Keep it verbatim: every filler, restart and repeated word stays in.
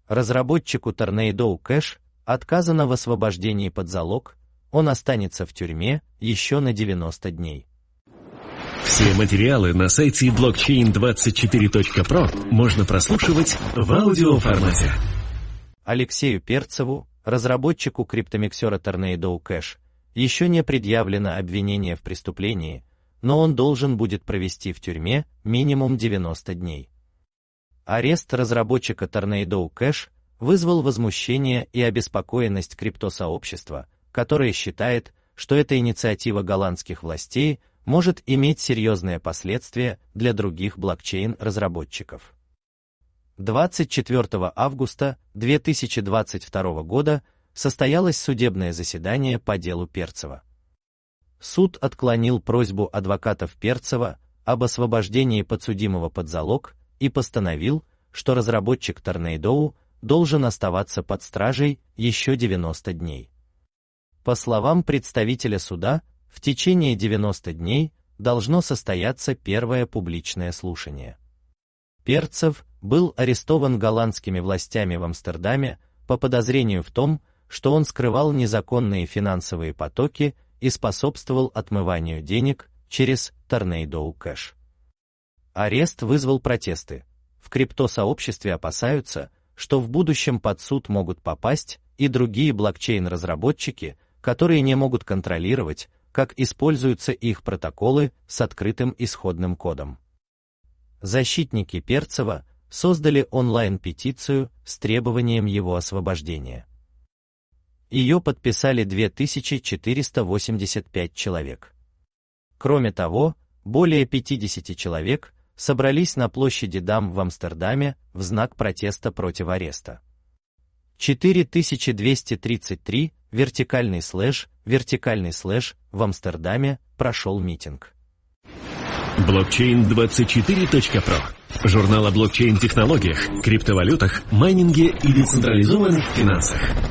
Разработчику Tornado Cash отказано в освобождении под залог, он останется в тюрьме еще на девяносто дней. Все материалы на сайте блокчейн двадцать четыре точка про можно прослушивать в аудиоформате. Алексею Перцеву, разработчику криптомиксера Tornado Cash, еще не предъявлено обвинение в преступлении, но он должен будет провести в тюрьме минимум девяносто дней. Арест разработчика Tornado Cash вызвал возмущение и обеспокоенность криптосообщества, которое считает, что эта инициатива голландских властей может иметь серьезные последствия для других блокчейн-разработчиков. двадцать четвёртого августа две тысячи двадцать второго года состоялось судебное заседание по делу Перцева. Суд отклонил просьбу адвокатов Перцева об освобождении подсудимого под залог и постановил, что разработчик Tornado должен оставаться под стражей еще девяносто дней. По словам представителя суда, в течение девяноста дней должно состояться первое публичное слушание. Перцев был арестован голландскими властями в Амстердаме по подозрению в том, что он скрывал незаконные финансовые потоки и способствовал отмыванию денег через Tornado Cash. Арест вызвал протесты. В криптосообществе опасаются, что в будущем под суд могут попасть и другие блокчейн-разработчики, которые не могут контролировать, как используются их протоколы с открытым исходным кодом. Защитники Перцева создали онлайн-петицию с требованием его освобождения. Ее подписали две тысячи четыреста восемьдесят пять человек. Кроме того, более пятьдесят человек собрались на площади Дам в Амстердаме в знак протеста против ареста. четыре тысячи двести тридцать три вертикальный слэш, вертикальный слэш в Амстердаме прошел митинг. блокчейн двадцать четыре точка про. Журнал о блокчейн-технологиях, криптовалютах, майнинге и децентрализованных финансах.